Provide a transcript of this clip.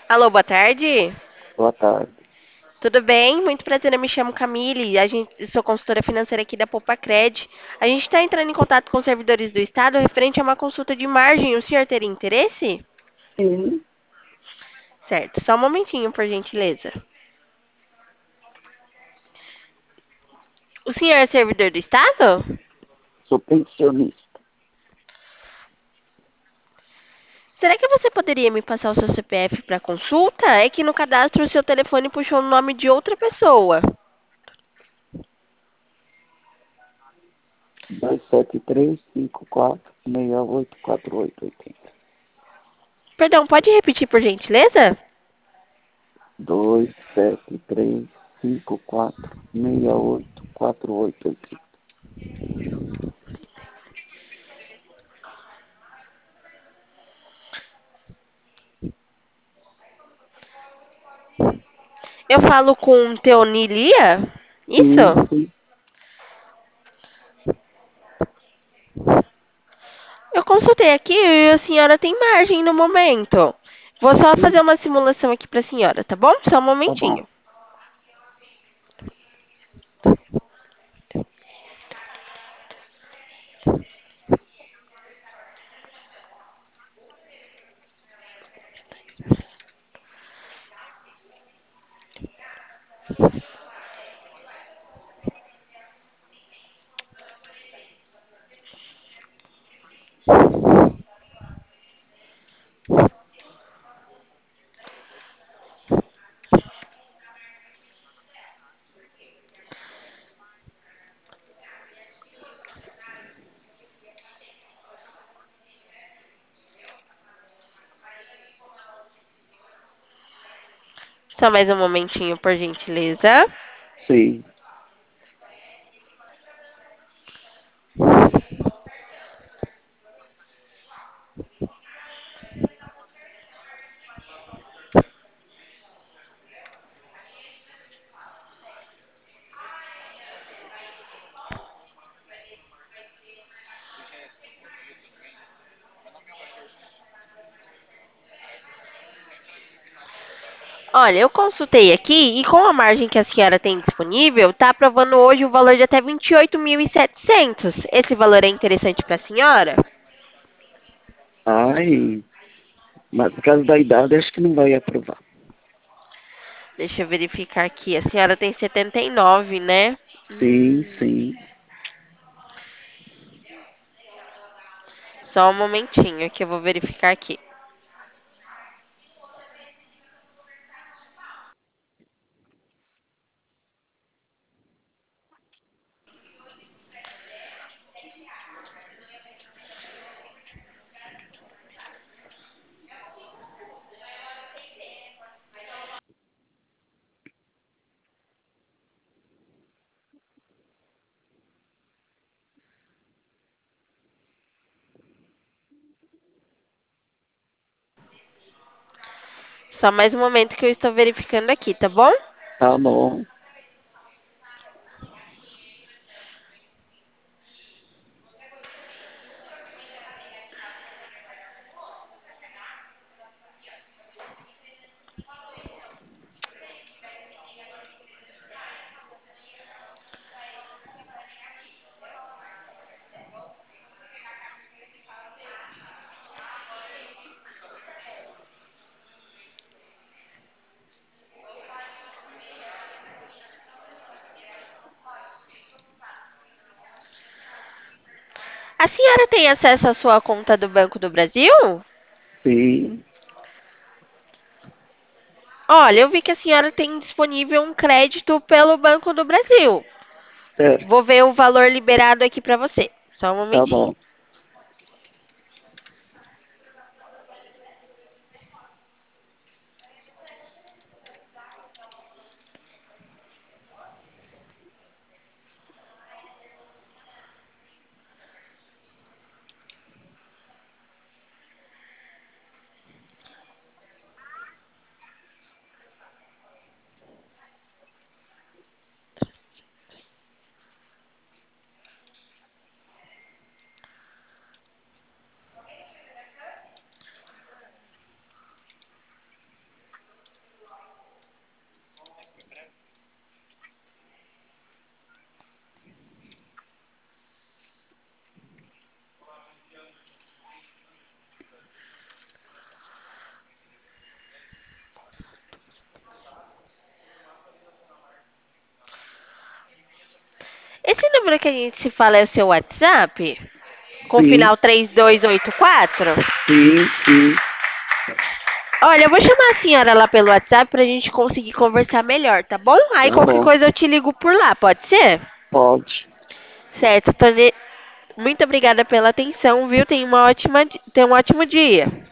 Alô, boa tarde. Boa tarde. Tudo bem? Muito prazer, eu me chamo Camille. Sou consultora financeira aqui da Poupa-Cred. A gente está entrando em contato com os servidores do Estado referente a uma consulta de margem. O senhor teria interesse? Sim, Certo, só um momentinho, por gentileza. O senhor é servidor do Estado? sou pensionista. Será que você poderia me passar o seu CPF para consulta? É que no cadastro o seu telefone puxou o nome de outra pessoa. 27354688880. Perdão, pode repetir, por gentileza? 27354688880. Eu falo com Teonilia? Sim, Isso? sim, Eu consultei aqui e a senhora tem margem no momento. Vou só fazer sim, uma simulação aqui para a senhora, tá bom? Só um tá bom. momentinho. Só mais um momentinho, por gentileza. Sim, Olha, eu consultei aqui e com a margem que a senhora tem disponível, tá aprovando hoje o valor de até 28.700. Esse valor é interessante para a senhora? ai, mas por causa da idade acho que não vai aprovar. Deixa eu verificar aqui. A senhora tem 79, né? Sim, sim, Só um momentinho que eu vou verificar aqui. Só mais um momento que eu estou verificando aqui, tá bom? tá bom. A senhora tem acesso à sua conta do Banco do Brasil? Sim, Olha, eu vi que a senhora tem disponível um crédito pelo Banco do Brasil. certo, Vou ver o valor liberado aqui para você. Só um tá momentinho. bom. número que a gente se fala é o seu WhatsApp? Com Sim, final 3284? sim, sim. Olha, eu vou chamar a senhora lá pelo WhatsApp pra gente conseguir conversar melhor, tá bom? Aí Tá qualquer bom. coisa eu te ligo por lá, pode ser? Pode. Certo, Tony. Muito obrigada pela atenção, viu? Tenha um ótimo dia.